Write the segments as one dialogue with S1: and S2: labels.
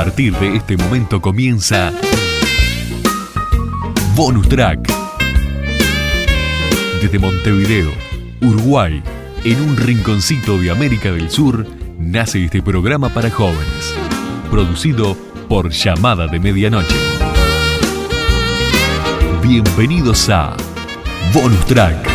S1: partir de este momento comienza Bonus Track. Desde Montevideo, Uruguay, en un rinconcito de América del Sur, nace este programa para jóvenes, producido por Llamada de Medianoche. Bienvenidos a Bonus Track.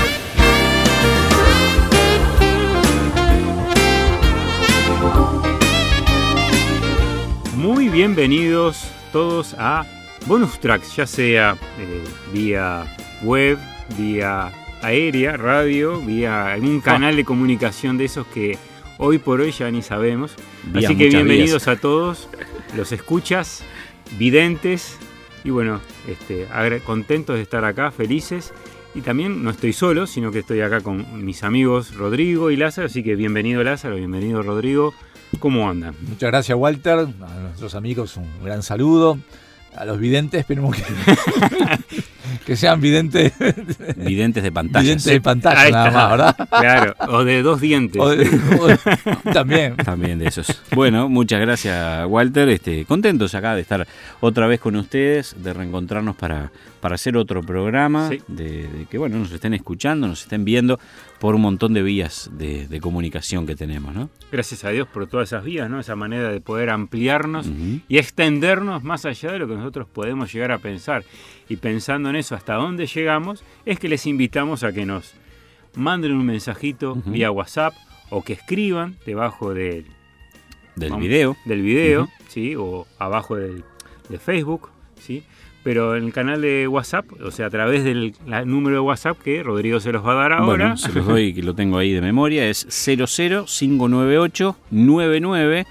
S2: Muy bienvenidos todos a Bonus Tracks, ya sea vía web, vía aérea, radio, vía algún canal de comunicación de esos que hoy por hoy ya ni sabemos. Así que bienvenidos a todos, los escuchas, videntes, y bueno, contentos de estar acá, felices. Y también no estoy solo, sino que estoy acá con mis amigos Rodrigo y Lázaro, así que bienvenido Lázaro, bienvenido Rodrigo. ¿Cómo andan?
S3: Muchas gracias, Walter. A nuestros amigos un gran saludo. A los videntes, esperemos que sean videntes.
S4: Videntes de pantalla.
S3: Videntes de pantalla, nada más, ¿verdad?
S2: Claro, o de dos dientes.
S3: También.
S4: También de esos. Bueno, muchas gracias, Walter. Contentos acá de estar otra vez con ustedes, de reencontrarnos para hacer otro programa, sí. de que bueno, nos estén escuchando, nos estén viendo por un montón de vías de comunicación que tenemos, ¿no?
S2: Gracias a Dios por todas esas vías, ¿no? Esa manera de poder ampliarnos y extendernos más allá de lo que nosotros podemos llegar a pensar. Y pensando en eso, hasta dónde llegamos, es que les invitamos a que nos manden un mensajito vía WhatsApp o que escriban debajo del video, ¿sí? O abajo de Facebook, ¿sí? Pero en el canal de WhatsApp, o sea, a través del número de WhatsApp que Rodrigo se los va a dar ahora.
S4: Bueno, se los doy, que lo tengo ahí de memoria, es 00598 99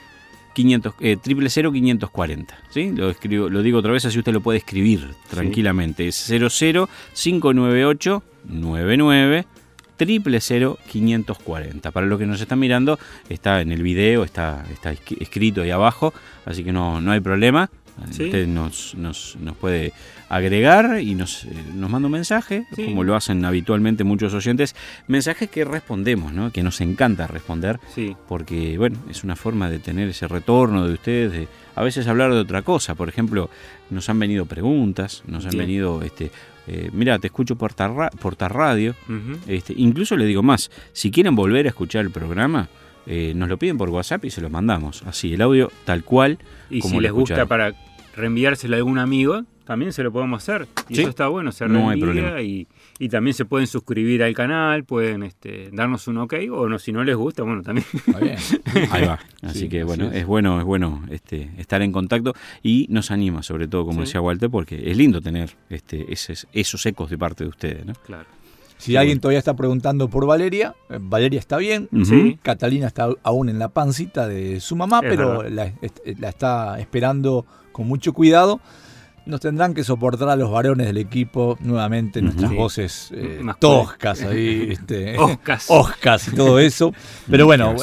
S4: 540, ¿sí? Lo digo otra vez, así usted lo puede escribir tranquilamente. Sí. Es 00598 99 540. Para los que nos están mirando, está en el video, está escrito ahí abajo, así que no hay problema. ¿Sí? Usted nos puede agregar y nos manda un mensaje, sí, como lo hacen habitualmente muchos oyentes, mensajes que respondemos, ¿no? Que nos encanta responder, sí, porque bueno, es una forma de tener ese retorno de ustedes, de a veces hablar de otra cosa. Por ejemplo, nos han venido preguntas, nos han venido mira, te escucho por tal radio, incluso le digo más, si quieren volver a escuchar el programa, nos lo piden por WhatsApp y se lo mandamos, así, el audio tal cual.
S2: Y
S4: como
S2: si les gusta para reenviárselo a algún amigo, también se lo podemos hacer. Y ¿sí? Eso está bueno, se reenvía, no hay problema. Y también se pueden suscribir al canal, pueden darnos un ok, o no, si no les gusta, bueno, también.
S3: Bien.
S4: Ahí va. Así que bueno, es bueno estar en contacto y nos anima, sobre todo, como decía Walter, porque es lindo tener esos ecos de parte de ustedes, ¿no?
S2: Claro.
S3: Si alguien todavía está preguntando por Valeria, Valeria está bien,
S2: ¿sí?
S3: Catalina está aún en la pancita de su mamá, pero la está esperando con mucho cuidado. Nos tendrán que soportar a los varones del equipo nuevamente, nuestras voces toscas ahí, oscas y todo eso. Pero bueno,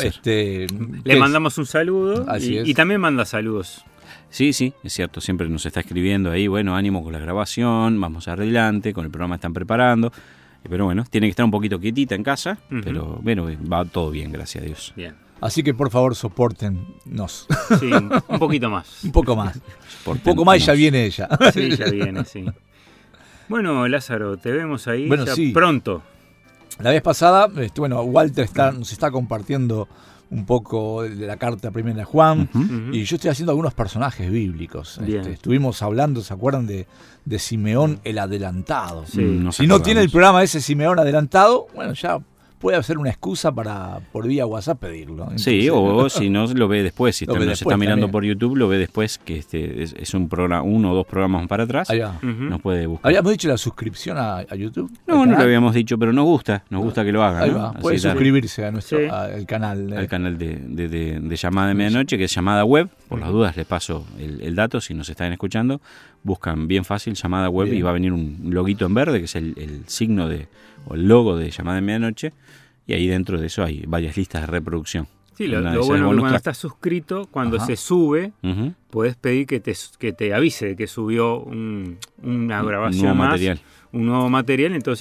S2: le mandamos un saludo y también manda saludos.
S4: Sí, es cierto, siempre nos está escribiendo ahí, bueno, ánimo con la grabación, vamos adelante, con el programa están preparando. Pero bueno, tiene que estar un poquito quietita en casa, pero bueno, va todo bien, gracias a Dios.
S2: Bien.
S3: Así que por favor, sopórtennos.
S2: Sí, un poquito más.
S3: Un poco más. Un poco más y ya viene ella.
S2: Sí, ya viene, sí. Bueno, Lázaro, te vemos ahí
S3: sí.
S2: Pronto.
S3: La vez pasada, Walter nos está compartiendo un poco de la carta primera de Juan, y yo estoy haciendo algunos personajes bíblicos. Estuvimos hablando, ¿se acuerdan de Simeón el adelantado?
S2: Sí,
S3: si no tiene el programa ese Simeón adelantado, bueno, ya puede ser una excusa para por vía WhatsApp pedirlo. Entonces,
S4: sí, o si no, lo ve después. Si usted nos está mirando también por YouTube, lo ve después, que es un programa, 1 o 2 programas para atrás. Nos puede buscar.
S3: ¿Habíamos dicho la suscripción a YouTube?
S4: No lo habíamos dicho, pero nos gusta que lo hagan.
S3: Ahí va. Puede suscribirse a al canal.
S4: Al canal de Llamada de Medianoche, que es Llamada Web. Por las dudas les paso el dato, si nos están escuchando. Buscan bien fácil Llamada Web y va a venir un loguito en verde, que es el signo o el logo de Llamada de Medianoche. Y ahí dentro de eso hay varias listas de reproducción.
S2: Sí, lo bueno es que cuando estás suscrito, cuando se sube, podés pedir que te avise que subió una grabación
S4: un nuevo material.
S2: Un nuevo material, entonces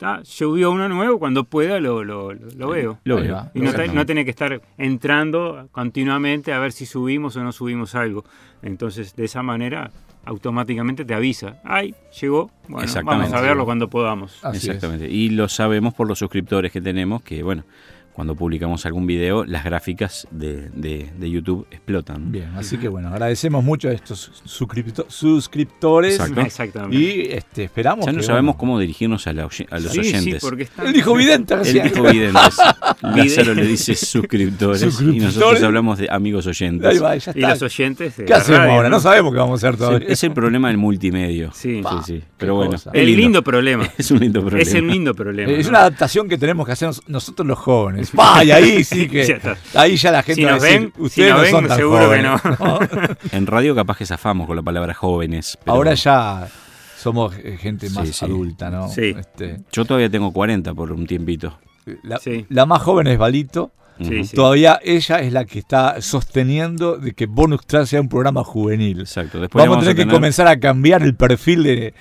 S2: Llovió uno nuevo, cuando pueda lo veo.
S4: Lo veo.
S2: Y no tener que estar entrando continuamente a ver si subimos o no subimos algo. Entonces, de esa manera, automáticamente te avisa. ¡Ay, llegó! Bueno, vamos a verlo cuando podamos.
S4: Exactamente. Y lo sabemos por los suscriptores que tenemos, que bueno, cuando publicamos algún video, las gráficas de YouTube explotan.
S3: Bien, así que bueno, agradecemos mucho a estos suscriptores.
S2: Exactamente.
S3: Y esperamos.
S4: Ya no sabemos cómo dirigirnos a los oyentes.
S3: Sí, porque él dijo vidente recién.
S4: Él dijo videntes. Lázaro le dice suscriptores y nosotros hablamos de amigos oyentes.
S3: Ahí va, ya está.
S2: Y los oyentes.
S3: ¿Qué hacemos ahora? No sabemos qué vamos a hacer todavía.
S4: Es el problema del multimedio.
S2: Sí.
S4: Pero bueno.
S2: Es un lindo problema.
S4: Es un lindo problema.
S2: Es un lindo problema.
S3: Es una adaptación que tenemos que hacer nosotros los jóvenes. Y ahí sí que. Ahí ya la gente
S2: si
S3: va a decir,
S2: ven,
S3: ustedes
S2: si
S3: no
S2: ven,
S3: son tan
S2: seguro
S3: jóvenes.
S2: que no.
S4: En radio capaz que zafamos con la palabra jóvenes. Pero
S3: ahora ya somos gente más adulta, ¿no?
S2: Sí.
S4: Yo todavía tengo 40 por un tiempito.
S3: La más joven es Balito.
S2: Sí.
S3: Todavía ella es la que está sosteniendo de que Bonus Track sea un programa juvenil.
S4: Exacto. Después
S3: vamos a tener que comenzar a cambiar el perfil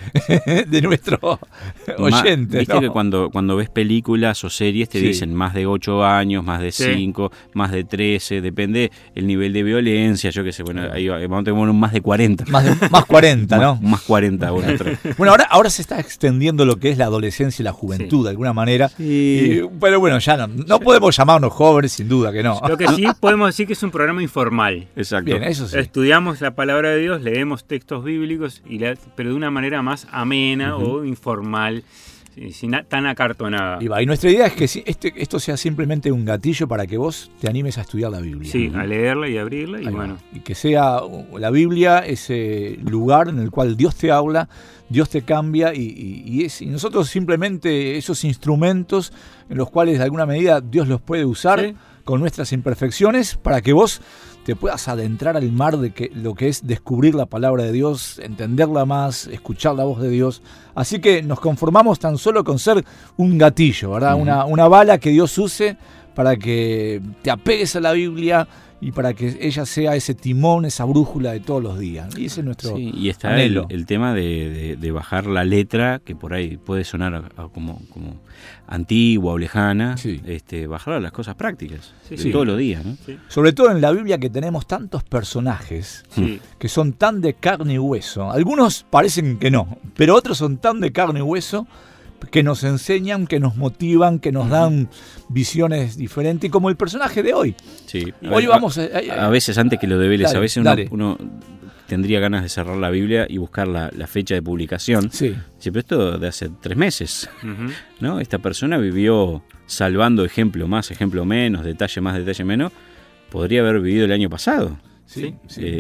S3: de nuestro oyente.
S4: Viste que cuando ves películas o series te dicen más de 8 años, más de 5, más de 13, depende el nivel de violencia, yo qué sé, bueno, ahí vamos a tener más de 40.
S3: Más 40, ¿no?
S4: Más 40.
S3: Bueno, ahora se está extendiendo lo que es la adolescencia y la juventud de alguna manera. Pero bueno, ya no podemos llamarnos jóvenes. Sin duda que no.
S2: Lo que sí podemos decir que es un programa informal.
S4: Exacto.
S3: Bien, eso sí.
S2: Estudiamos la palabra de Dios, leemos textos bíblicos, pero de una manera más amena o informal, sin tan acartonada.
S3: Y nuestra idea es que esto sea simplemente un gatillo para que vos te animes a estudiar la Biblia.
S2: Sí, a leerla y abrirla. Y
S3: que sea la Biblia ese lugar en el cual Dios te habla, Dios te cambia y nosotros simplemente esos instrumentos en los cuales de alguna medida Dios los puede usar con nuestras imperfecciones para que vos te puedas adentrar al mar de lo que es descubrir la palabra de Dios, entenderla más, escuchar la voz de Dios. Así que nos conformamos tan solo con ser un gatillo, ¿verdad? Una bala que Dios use para que te apegues a la Biblia y para que ella sea ese timón, esa brújula de todos los días. Y ese es nuestro
S4: y está
S3: anhelo.
S4: El tema de bajar la letra, que por ahí puede sonar como antigua o lejana, bajar a las cosas prácticas de todos los días, ¿no?
S3: Sí. Sobre todo en la Biblia, que tenemos tantos personajes que son tan de carne y hueso. Algunos parecen que no, pero otros son tan de carne y hueso que nos enseñan, que nos motivan, que nos dan visiones diferentes, como el personaje de hoy.
S4: Sí.
S3: Hoy vamos
S4: a veces antes que lo de Vélez, a veces uno tendría ganas de cerrar la Biblia y buscar la fecha de publicación. Sí, pero esto de hace 3 meses, ¿no? Esta persona vivió salvando ejemplo más, ejemplo menos, detalle más, detalle menos. Podría haber vivido el año pasado.
S3: Sí.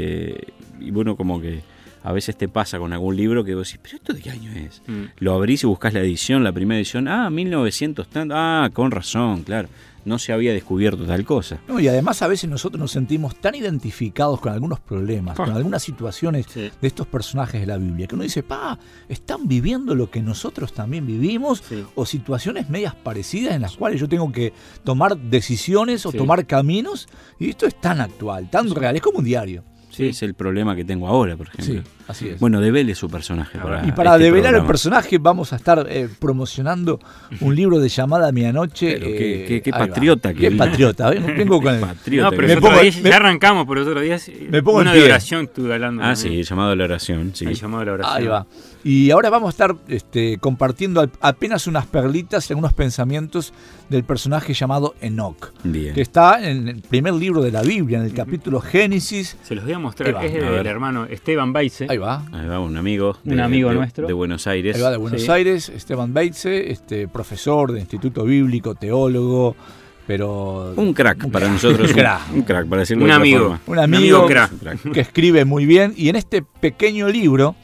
S4: Y bueno, como que a veces te pasa con algún libro que vos decís, ¿pero esto de qué año es? Lo abrís y buscás la edición, la primera edición, 1900 tanto, con razón, claro, no se había descubierto tal cosa.
S3: No, y además a veces nosotros nos sentimos tan identificados con algunos problemas, con algunas situaciones de estos personajes de la Biblia, que uno dice, están viviendo lo que nosotros también vivimos, o situaciones medias parecidas en las cuales yo tengo que tomar decisiones o tomar caminos, y esto es tan actual, tan real, es como un diario.
S4: Sí, es el problema que tengo ahora, por ejemplo.
S3: Sí, así es.
S4: Bueno, devele su personaje.
S3: Y para develar el personaje vamos a estar promocionando un libro de Llamada Medianoche.
S4: Qué patriota.
S3: Qué patriota. Vengo con el
S2: patriota. No, pero ya arrancamos por los otros días.
S3: Me pongo
S2: una de oración estuve hablando.
S4: Sí, el llamado a la oración. Sí.
S2: El llamado a la oración.
S3: Ahí va. Y ahora vamos a estar compartiendo apenas unas perlitas y algunos pensamientos del personaje llamado Enoc.
S4: Bien.
S3: Que está en el primer libro de la Biblia, en el capítulo Génesis.
S2: Se los voy a mostrar. Es del hermano Esteban Beitze.
S3: Ahí va,
S4: un amigo.
S2: Un amigo nuestro.
S4: De Buenos Aires.
S3: Ahí va, de Buenos Aires, Esteban Beitze, profesor de Instituto Bíblico, teólogo. Pero
S4: un crack para nosotros. Un crack, para decirlo
S2: de
S4: otra forma.
S3: Un amigo crack. Que escribe muy bien. Y en este pequeño libro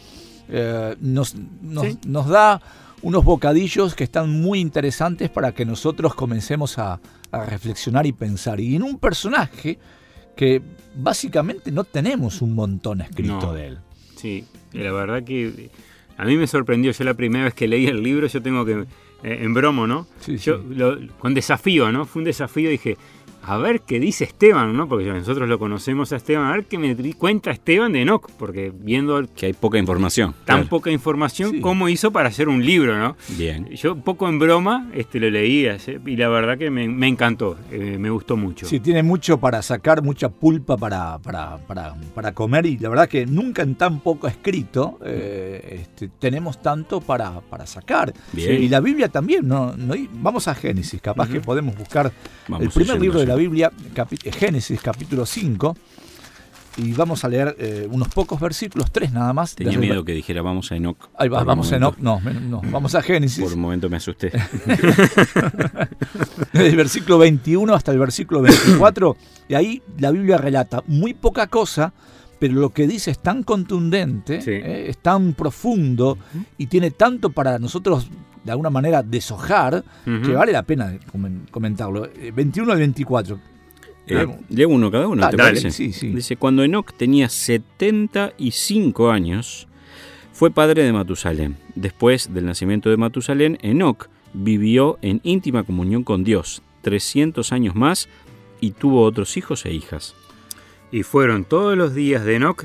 S3: nos da unos bocadillos que están muy interesantes para que nosotros comencemos a reflexionar y pensar. Y en un personaje que básicamente no tenemos un montón escrito de él.
S2: Sí, la verdad que a mí me sorprendió. Yo la primera vez que leí el libro, yo tengo que, en bromo, ¿no?
S3: Sí,
S2: con desafío, ¿no? Fue un desafío, dije, a ver qué dice Esteban, ¿no? Porque nosotros lo conocemos a Esteban, a ver qué me cuenta Esteban de Enoc, porque viendo
S4: que hay poca información.
S2: Poca información, ¿cómo hizo para hacer un libro, no?
S4: Bien.
S2: Yo un poco en broma lo leía y la verdad que me encantó, me gustó mucho.
S3: Sí, tiene mucho para sacar, mucha pulpa para comer, y la verdad que nunca en tan poco escrito tenemos tanto para sacar.
S4: Bien.
S3: Y la Biblia también, ¿no? Vamos a Génesis, capaz que podemos buscar el primer libro de la Biblia, Génesis capítulo 5, y vamos a leer unos pocos versículos, 3 nada más.
S4: Tenía miedo que dijera vamos a Enoc.
S3: Ahí va, vamos a Enoc, no, vamos a Génesis.
S4: Por un momento me asusté.
S3: Desde el versículo 21 hasta el versículo 24, y ahí la Biblia relata muy poca cosa, pero lo que dice es tan contundente, es tan profundo, y tiene tanto para nosotros de alguna manera deshojar, que vale la pena comentarlo. 21 al 24.
S4: Leo uno cada uno, ¿te parece?
S3: Sí.
S4: Dice, cuando Enoc tenía 75 años, fue padre de Matusalén. Después del nacimiento de Matusalén, Enoc vivió en íntima comunión con Dios 300 años más y tuvo otros hijos e hijas.
S2: Y fueron todos los días de Enoc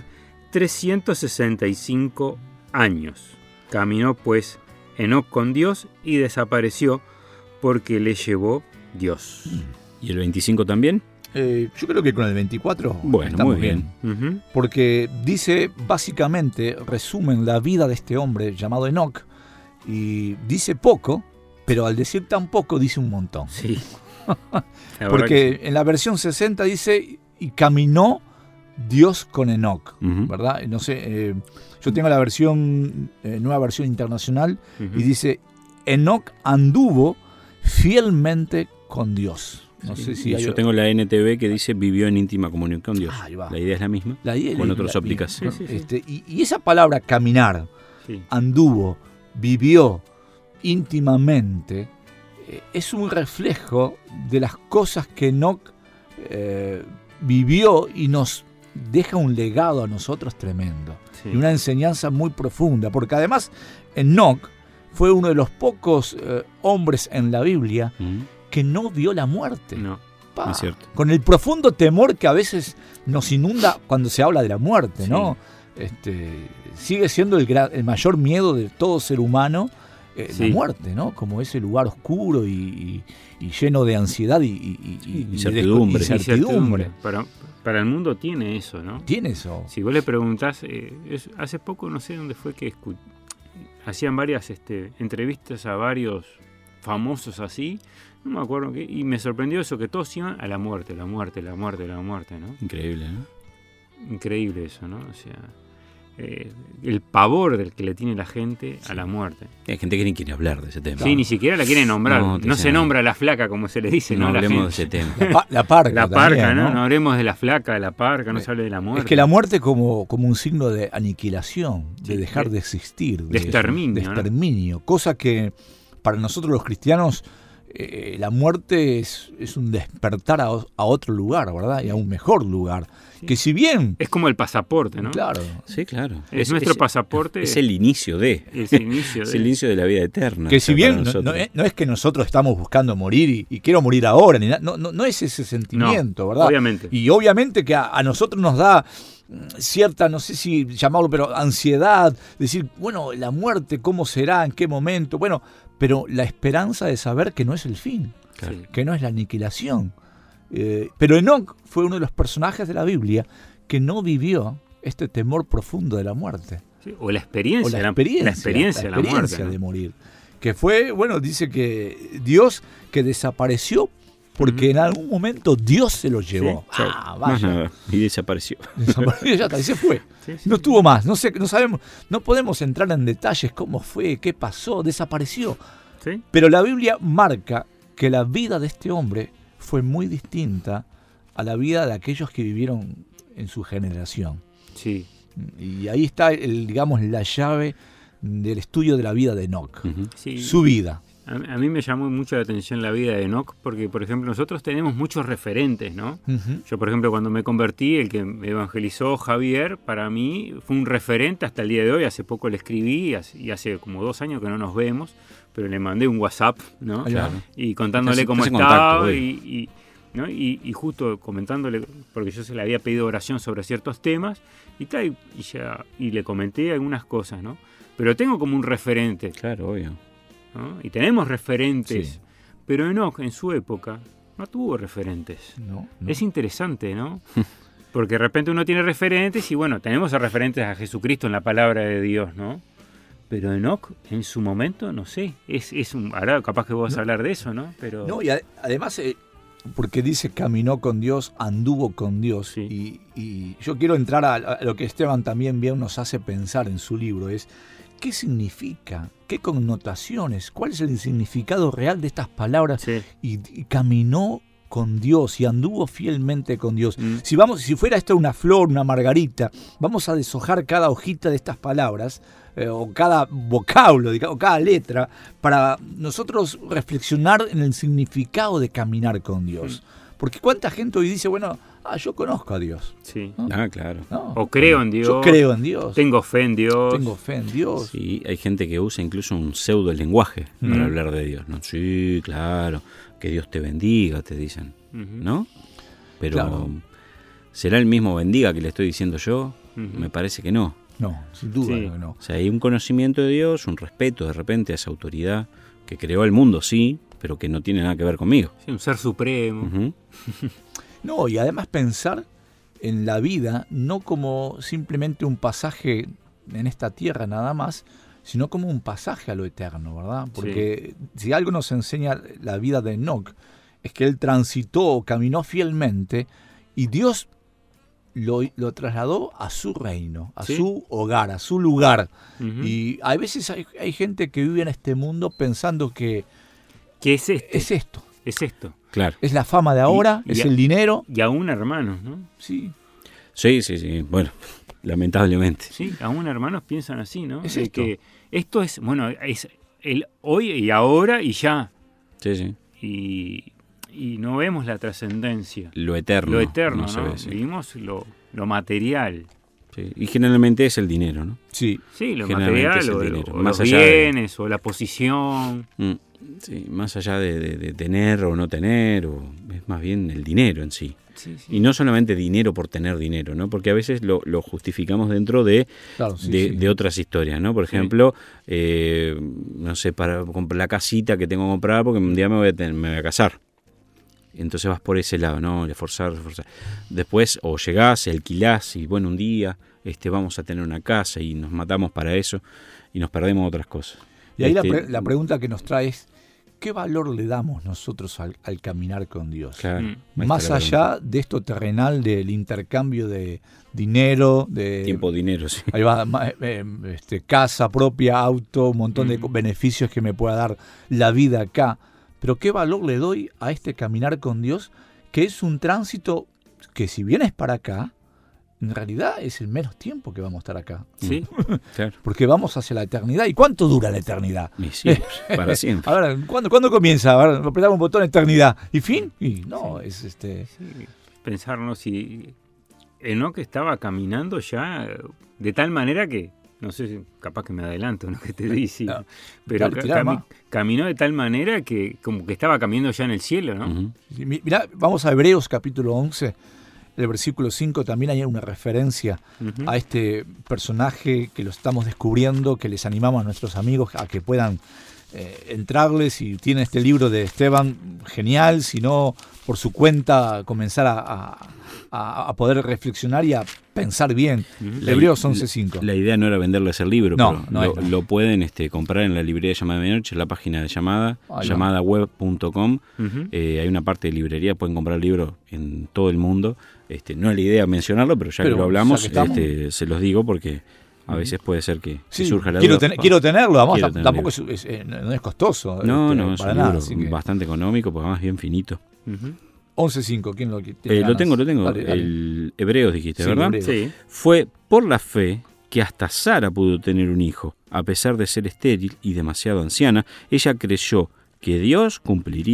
S2: 365 años. Caminó pues Enoc con Dios y desapareció porque le llevó Dios.
S4: ¿Y el 25 también?
S3: Yo creo que con el 24
S4: bueno,
S3: estamos
S4: muy bien.
S3: Porque dice, básicamente, resumen la vida de este hombre llamado Enoc, y dice poco, pero al decir tan poco dice un montón.
S2: Sí.
S3: Porque en la versión 60 dice, y caminó Dios con Enoc, ¿verdad? No sé, yo tengo la versión, nueva versión internacional, y dice, Enoc anduvo fielmente con Dios. No sé si
S4: yo tengo la NTV que dice vivió en íntima comunión con Dios. La idea es la misma, con otros ópticas.
S3: Y esa palabra caminar, anduvo, vivió íntimamente, es un reflejo de las cosas que Enoc vivió y nos deja un legado a nosotros tremendo. Y una enseñanza muy profunda, porque además Enoc fue uno de los pocos hombres en la Biblia que no vio la muerte.
S4: No es cierto.
S3: Con el profundo temor que a veces nos inunda cuando se habla de la muerte, ¿no? Sigue siendo el mayor miedo de todo ser humano, la muerte, ¿no? Como ese lugar oscuro y lleno de ansiedad y
S2: incertidumbre. Para el mundo tiene eso, ¿no?
S3: Tiene eso.
S2: Si vos le preguntás, hace poco no sé dónde fue que hacían varias entrevistas a varios famosos así, no me acuerdo qué, y me sorprendió eso, que todos iban a la muerte, ¿no?
S4: Increíble, ¿no?
S2: Increíble eso, ¿no? O sea, el pavor del que le tiene la gente a la muerte.
S4: Hay gente que ni quiere hablar de ese tema.
S2: Sí, ni siquiera la quiere nombrar. No se nombra a la flaca, como se le dice.
S4: No hablemos de ese tema.
S3: La parca también,
S2: ¿no? No hablemos de la flaca, de la parca, no se hable de la muerte.
S3: Es que la muerte como un signo de aniquilación, de dejar de existir.
S2: De exterminio.
S3: ¿no? Cosa que para nosotros los cristianos la muerte es un despertar a otro lugar, ¿verdad? Y a un mejor lugar. Que si bien...
S2: Es como el pasaporte, ¿no?
S3: Claro.
S4: Sí, claro.
S2: Es nuestro pasaporte.
S4: Es el inicio de. Es el inicio de la vida eterna.
S3: Que si bien no es que nosotros estamos buscando morir y quiero morir ahora, ni no es ese sentimiento, ¿verdad?
S2: Obviamente.
S3: Y obviamente que a nosotros nos da cierta, no sé si llamarlo, pero ansiedad, decir, bueno, la muerte, ¿cómo será? ¿En qué momento? Bueno, pero la esperanza de saber que no es el fin, que no es la aniquilación. Pero Enoc fue uno de los personajes de la Biblia que no vivió este temor profundo de la muerte.
S2: Sí, o la experiencia de la muerte, ¿no?
S3: De morir. Que fue, bueno, dice que Dios que desapareció porque en algún momento Dios se lo llevó.
S4: Sí.
S3: Vaya.
S4: Y desapareció.
S3: Ya está, y se fue. No estuvo más. No sabemos, no podemos entrar en detalles cómo fue, qué pasó, desapareció.
S2: ¿Sí?
S3: Pero la Biblia marca que la vida de este hombre fue muy distinta a la vida de aquellos que vivieron en su generación.
S2: Sí.
S3: Y ahí está, la llave del estudio de la vida de Enoc.
S2: Sí.
S3: Su vida.
S2: A mí me llamó mucho la atención la vida de Enoc porque, por ejemplo, nosotros tenemos muchos referentes, ¿no? Yo, por ejemplo, cuando me convertí, el que me evangelizó, Javier, para mí fue un referente hasta el día de hoy. Hace poco le escribí y hace como 2 años que no nos vemos, pero le mandé un WhatsApp, ¿no?
S3: Claro.
S2: Y contándole cómo estaba y ¿no? Y justo comentándole, porque yo se le había pedido oración sobre ciertos temas, y le comenté algunas cosas, ¿no? Pero tengo como un referente.
S4: Claro, obvio.
S2: ¿No? Y tenemos referentes, pero Enoc en su época no tuvo referentes.
S3: No.
S2: Es interesante, ¿no? Porque de repente uno tiene referentes y bueno, tenemos referentes a Jesucristo en la palabra de Dios, ¿no? Pero Enoc en su momento, no sé, ahora capaz que vos vas a hablar de eso, ¿no? Pero...
S3: No, y además, porque dice caminó con Dios, anduvo con Dios,
S2: sí.
S3: y yo quiero entrar a lo que Esteban también bien nos hace pensar en su libro, es ¿qué significa? ¿Qué connotaciones? ¿Cuál es el significado real de estas palabras?
S2: Sí.
S3: Y caminó con Dios y anduvo fielmente con Dios. Si fuera esto una flor, una margarita, vamos a deshojar cada hojita de estas palabras, o cada vocablo, o cada letra, para nosotros reflexionar en el significado de caminar con Dios. Porque cuánta gente hoy dice, bueno, yo conozco a Dios.
S2: Sí.
S3: ¿No?
S4: Claro.
S3: No.
S2: O creo en Dios.
S3: Yo creo en Dios.
S2: Tengo fe en Dios.
S3: Tengo fe en Dios.
S4: Sí, hay gente que usa incluso un pseudo lenguaje para hablar de Dios, ¿no? Sí, claro, que Dios te bendiga, te dicen, ¿no? Pero
S3: claro.
S4: ¿será el mismo bendiga que le estoy diciendo yo? Me parece que no.
S3: No, sin duda que no.
S4: O sea, hay un conocimiento de Dios, un respeto de repente a esa autoridad que creó el mundo, sí, pero que no tiene nada que ver conmigo.
S2: Sí, un ser supremo.
S3: No, y además pensar en la vida no como simplemente un pasaje en esta tierra nada más, sino como un pasaje a lo eterno, ¿verdad? Porque si algo nos enseña la vida de Enoc, es que él transitó, caminó fielmente, y Dios lo trasladó a su reino, a su hogar, a su lugar. Y a veces hay gente que vive en este mundo pensando que
S2: es
S3: esto.
S2: Es esto.
S4: Claro.
S3: Es la fama de ahora, es el dinero.
S2: Y aún hermanos, ¿no?
S3: Sí.
S4: Sí. Bueno, lamentablemente.
S2: Sí, aún hermanos piensan así, ¿no?
S3: Es esto.
S2: Que esto es, bueno, es el hoy y ahora y ya.
S4: Sí.
S2: Y no vemos la trascendencia.
S4: Lo eterno.
S2: Lo eterno,
S4: no se ve, sí.
S2: Vivimos lo material.
S4: Sí. Y generalmente es el dinero, ¿no?
S3: Sí.
S2: Sí, lo material, o
S4: más
S2: los bienes, o la posición.
S4: Sí, más allá de tener o no tener, es más bien el dinero en sí.
S2: Sí.
S4: Y no solamente dinero por tener dinero, ¿no? Porque a veces lo justificamos dentro de otras historias, ¿no? Por ejemplo, no sé, para comprar la casita que tengo que comprar porque un día me voy a casar. Entonces vas por ese lado, ¿no? Reforzar. Después, o llegás, alquilás y bueno, un día vamos a tener una casa y nos matamos para eso y nos perdemos otras cosas.
S3: Y ahí la pregunta que nos trae es, ¿qué valor le damos nosotros al caminar con Dios?
S4: Claro,
S3: más allá de esto terrenal, del intercambio de dinero, de
S4: tiempo, dinero, sí.
S3: Ahí va, casa propia, auto, un montón de beneficios que me pueda dar la vida acá. Pero ¿qué valor le doy a este caminar con Dios? Que es un tránsito que si vienes para acá, en realidad es el menos tiempo que vamos a estar acá.
S2: Sí,
S4: claro.
S3: Porque vamos hacia la eternidad. ¿Y cuánto dura la eternidad?
S4: Sí, para siempre.
S3: A ver, ¿cuándo comienza? A ver, apretamos un botón, eternidad. ¿Y fin? Y no,
S2: sí.
S3: es
S2: Sí. Pensarnos si Enoc estaba caminando ya de tal manera que, no sé si capaz que me adelanto en lo que te dice, no, pero caminó de tal manera que como que estaba caminando ya en el cielo, ¿no?
S3: Sí, mirá, vamos a Hebreos capítulo 11. El versículo 5 también hay una referencia a este personaje que lo estamos descubriendo, que les animamos a nuestros amigos a que puedan entrarles. Si tienen este libro de Esteban, genial. Si no, por su cuenta, comenzar a poder reflexionar y a pensar bien. Hebreos 11:5.
S4: La idea no era venderles el libro,
S3: no,
S4: pero lo pueden comprar en la librería Llamada de Medianoche, en la página de Llamada, llamadaweb.com. Hay una parte de librería, pueden comprar el libro en todo el mundo. No es la idea mencionarlo, pero ya que lo hablamos, se los digo porque a veces puede ser que surja la duda.
S3: Quiero tenerlo, además tampoco no es costoso.
S4: No, es un
S3: nada,
S4: libro bastante económico, pues además bien finito.
S3: 11:5, ¿quién lo tiene?
S4: Lo tengo.
S3: Dale.
S4: El Hebreos dijiste, ¿verdad?
S3: Hebreos.
S2: Sí.
S4: Fue por la fe que hasta Sara pudo tener un hijo. A pesar de ser estéril y demasiado anciana, ella creyó que Dios cumpliría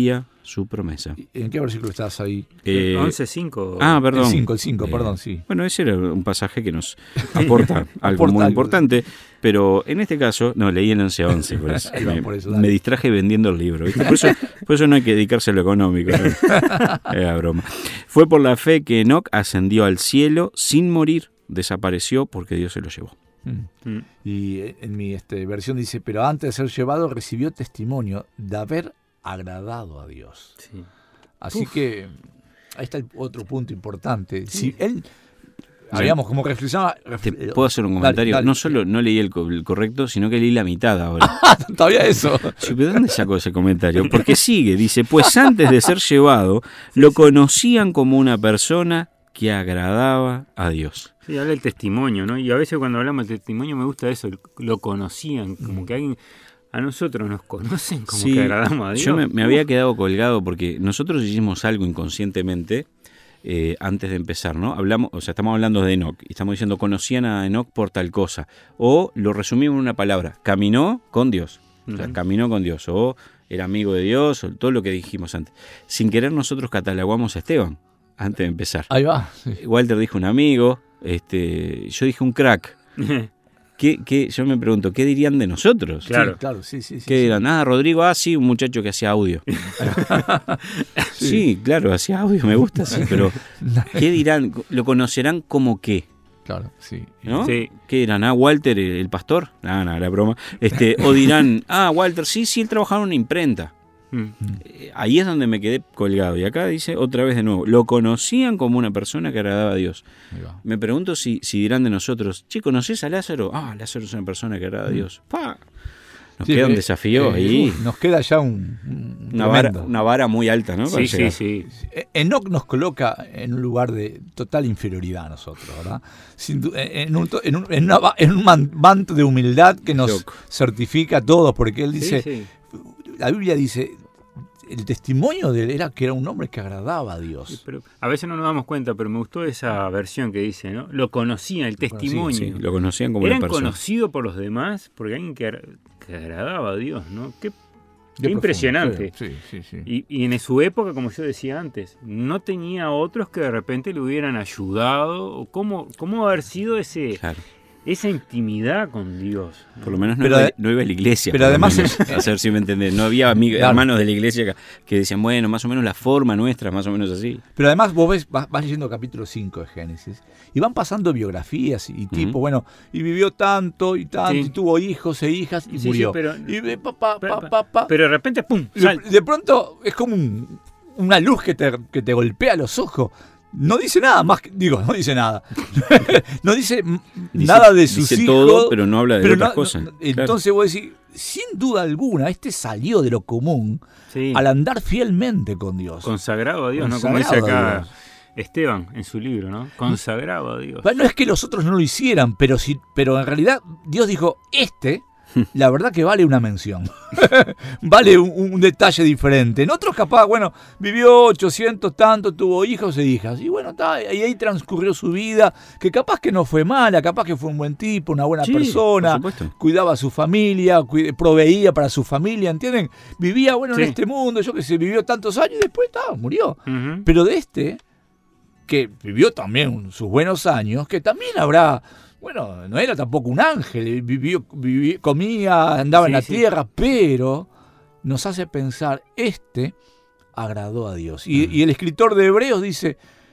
S4: su promesa.
S3: ¿En qué versículo estás ahí?
S2: 11:5.
S4: Perdón.
S3: El 5, perdón, sí.
S4: Bueno, ese era un pasaje que nos aporta algo muy importante, pero en este caso, no, leí el 11:11, por eso. Me distraje vendiendo el libro, ¿viste? Por eso no hay que dedicarse a lo económico, ¿no? Era broma. Fue por la fe que Enoc ascendió al cielo sin morir, desapareció porque Dios se lo llevó.
S3: Y en mi versión dice, pero antes de ser llevado recibió testimonio de haber agradado a Dios. Sí. Así que ahí está el otro punto importante. Si él, habíamos como reflexionaba...
S4: ¿Puedo hacer un comentario? Dale. No solo no leí el correcto, sino que leí la mitad ahora.
S3: Todavía eso.
S4: Sí, ¿pero dónde sacó ese comentario? Porque sigue, dice, pues antes de ser llevado, lo conocían como una persona que agradaba a Dios.
S2: Sí, habla el testimonio, ¿no? Y a veces cuando hablamos del testimonio me gusta eso, lo conocían, como que alguien, a nosotros nos conocen como que agradamos a Dios.
S4: Yo me había quedado colgado porque nosotros hicimos algo inconscientemente antes de empezar, ¿no? Estamos hablando de Enoc y estamos diciendo conocían a Enoc por tal cosa, o lo resumimos en una palabra, caminó con Dios, o sea, caminó con Dios, o era amigo de Dios, o todo lo que dijimos antes. Sin querer nosotros catalogamos a Esteban antes de empezar.
S3: Ahí va.
S4: Walter dijo un amigo, yo dije un crack. Yo me pregunto, ¿qué dirían de nosotros?
S2: Claro,
S4: sí. ¿Qué dirán? Rodrigo, sí, un muchacho que hacía audio. Sí, claro, hacía audio, me gusta, sí, pero ¿qué dirán? ¿Lo conocerán como qué?
S3: Claro, sí.
S4: ¿No?
S2: Sí.
S4: ¿Qué dirán? Walter, el pastor. No, era broma. O dirán, Walter, sí, él trabajaba en una imprenta. Ahí es donde me quedé colgado. Y acá dice otra vez de nuevo, lo conocían como una persona que agradaba a Dios. Me pregunto si dirán de nosotros, che, ¿conocés a Lázaro? Lázaro es una persona que agrada a Dios. Nos queda un desafío ahí.
S3: Nos queda ya una
S4: vara muy alta, ¿no?
S2: Sí.
S3: Enoc nos coloca en un lugar de total inferioridad a nosotros, ¿verdad? En un manto de humildad que nos certifica a todos, porque él dice... La Biblia dice, el testimonio de él era que era un hombre que agradaba a Dios.
S2: Sí, pero a veces no nos damos cuenta, pero me gustó esa versión que dice, ¿no? Lo conocían, el testimonio.
S4: Sí, lo conocían como una persona.
S2: Eran conocidos por los demás, porque alguien que agradaba a Dios, ¿no? Qué impresionante.
S3: Sí.
S2: Y en su época, como yo decía antes, no tenía otros que de repente le hubieran ayudado. ¿Cómo haber sido esa intimidad con Dios?
S4: Por lo menos no iba a la iglesia.
S3: Pero además
S4: a ver si me entendés. No había hermanos de la iglesia que decían, bueno, más o menos la forma nuestra, más o menos así.
S3: Pero además vos vas leyendo capítulo 5 de Génesis y van pasando biografías y tipo, y vivió tanto y tuvo hijos e hijas y murió.
S2: Pero
S3: de
S2: repente, ¡pum!
S3: De pronto es como una luz que te golpea los ojos. No dice nada más, no dice nada. No dice nada de sus hijos.
S4: Todo, pero no habla de otras cosas.
S3: Entonces vos decís, sin duda alguna, salió de lo común al andar fielmente con Dios.
S2: Consagrado a Dios, ¿no? Como dice acá Esteban en su libro, ¿no? Consagrado a Dios.
S3: No es que los otros no lo hicieran, pero en realidad Dios dijo, la verdad que vale una mención. Vale un detalle diferente. En otros capaz, vivió 800 tanto, tuvo hijos e hijas. Y y ahí transcurrió su vida, que capaz que no fue mala, capaz que fue un buen tipo, una buena persona, cuidaba a su familia, proveía para su familia, ¿entienden? Vivía, en este mundo, vivió tantos años y después murió. Pero que vivió también sus buenos años, que también habrá... no era tampoco un ángel, comía, andaba en la tierra, pero nos hace pensar, agradó a Dios. Y el escritor de Hebreos dice,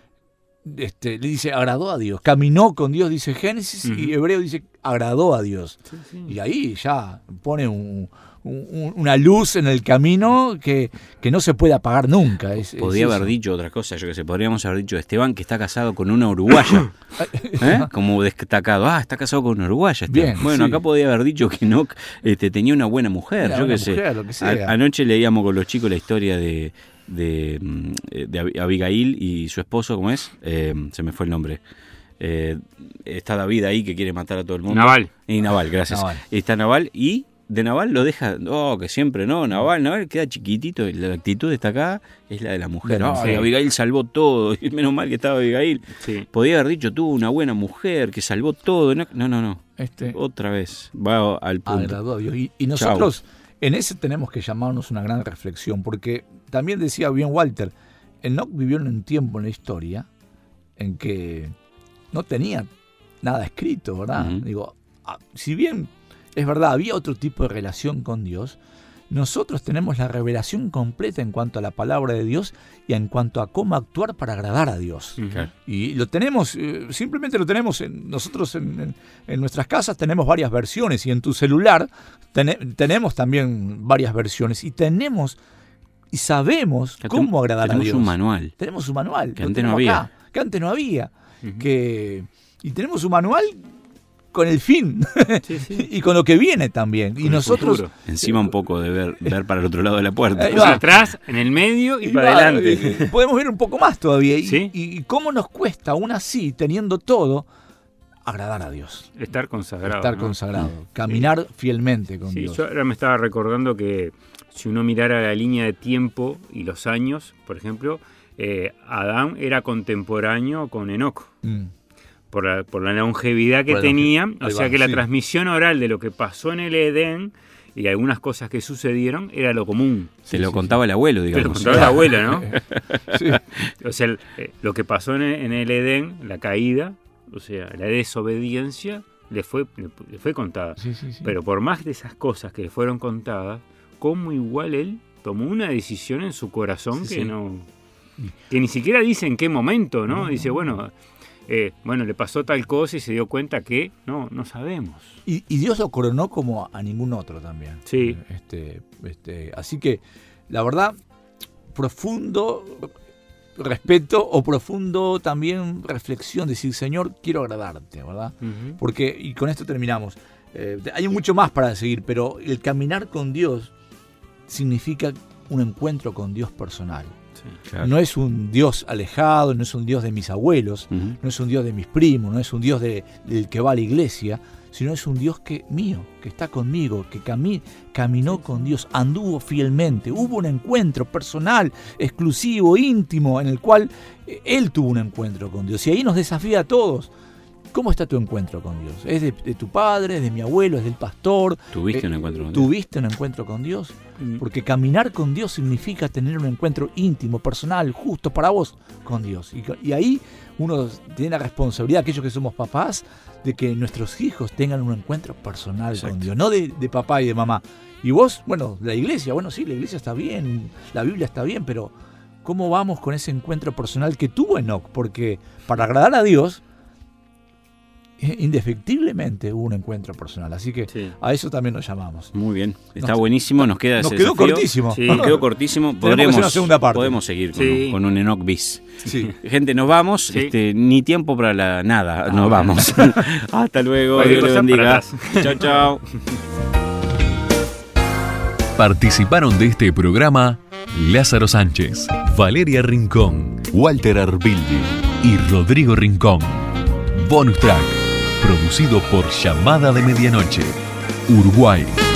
S3: le dice, agradó a Dios, caminó con Dios, dice Génesis, y Hebreo dice, agradó a Dios. Y ahí ya pone una luz en el camino que no se puede apagar nunca.
S4: Podría haber dicho otra cosa, podríamos haber dicho Esteban que está casado con una uruguaya, como destacado, está casado con una uruguaya.
S3: Bien,
S4: acá podría haber dicho que no tenía una buena mujer,
S3: lo que sea.
S4: Anoche leíamos con los chicos la historia de Abigail y su esposo, ¿cómo es? Se me fue el nombre. Está David ahí que quiere matar a todo el mundo. Nabal, gracias. Está Nabal y de Nabal lo deja, que siempre Nabal queda chiquitito, la actitud destacada es la de la mujer. Abigail salvó todo, y menos mal que estaba Abigail. Podía haber dicho, tuvo una buena mujer que salvó todo. No. Otra vez, va al punto.
S3: Agradó a Dios. Y nosotros en ese tenemos que llamarnos una gran reflexión, porque también decía bien Walter, Enoc vivió en un tiempo en la historia en que no tenía nada escrito, ¿verdad? Uh-huh. Digo, si bien es verdad, había otro tipo de relación con Dios, nosotros tenemos la revelación completa en cuanto a la palabra de Dios y en cuanto a cómo actuar para agradar a Dios. Uh-huh. Y lo tenemos, simplemente lo tenemos, nosotros en nuestras casas tenemos varias versiones, y en tu celular tenemos también varias versiones, y sabemos cómo agradar a Dios. Tenemos un manual.
S4: Que antes no había.
S3: Que antes no había. Uh-huh. Y tenemos un manual con el fin, sí. Y con lo que viene también. Con y nosotros
S4: encima un poco de ver para el otro lado de la puerta.
S2: Atrás, en el medio y para adelante.
S3: Podemos ver un poco más todavía. ¿Sí? Y cómo nos cuesta, aún así, teniendo todo, agradar a Dios.
S2: Estar consagrado.
S3: Consagrado. Caminar fielmente con Dios.
S2: Yo ahora me estaba recordando que si uno mirara la línea de tiempo y los años, por ejemplo, Adán era contemporáneo con Enoc. Por la longevidad que tenía, o sea que la transmisión oral de lo que pasó en el Edén y algunas cosas que sucedieron era lo común.
S4: Se lo contaba el abuelo, digamos.
S2: Se lo contaba el abuelo, ¿no? Sí. O sea, lo que pasó en el Edén, la caída, o sea, la desobediencia, le fue contada. Sí. Pero por más de esas cosas que le fueron contadas, como igual él tomó una decisión en su corazón que ni siquiera dice en qué momento, ¿no? Dice, bueno, le pasó tal cosa y se dio cuenta que no sabemos.
S3: Y Dios lo coronó como a ningún otro también.
S2: Sí.
S3: Así que, la verdad, profundo respeto o profundo también reflexión, decir, Señor, quiero agradarte, ¿verdad? Uh-huh. Porque, y con esto terminamos, hay mucho más para seguir, pero el caminar con Dios significa un encuentro con Dios personal. Claro. No es un Dios alejado, no es un Dios de mis abuelos, uh-huh. No es un Dios de mis primos, no es un Dios del que va a la iglesia, sino es un Dios mío, que está conmigo, que caminó con Dios, anduvo fielmente, hubo un encuentro personal, exclusivo, íntimo, en el cual Él tuvo un encuentro con Dios. Y ahí nos desafía a todos. ¿Cómo está tu encuentro con Dios? ¿Es de tu padre, es de mi abuelo, es del pastor?
S4: ¿Tuviste un encuentro con Dios?
S3: ¿Tuviste un encuentro con Dios? Porque caminar con Dios significa tener un encuentro íntimo, personal, justo para vos con Dios. Y ahí uno tiene la responsabilidad, aquellos que somos papás, de que nuestros hijos tengan un encuentro personal. Exacto. Con Dios, no de papá y de mamá. Y vos, la iglesia, sí, la iglesia está bien, la Biblia está bien, pero ¿cómo vamos con ese encuentro personal que tuvo Enoc? Porque para agradar a Dios, indefectiblemente hubo un encuentro personal, así que a eso también nos llamamos.
S4: Muy bien, está buenísimo, nos queda ese desafío.
S3: Cortísimo.
S4: Sí. Nos quedó cortísimo. Podemos seguir con un Enoc bis. Sí. Gente, nos vamos, ni tiempo para nada, nos vamos. Hasta luego, Dios le bendiga. Chao.
S1: Participaron de este programa Lázaro Sánchez, Valeria Rincón, Walter Arbildi y Rodrigo Rincón. Bonus Track, producido por Llamada de Medianoche, Uruguay.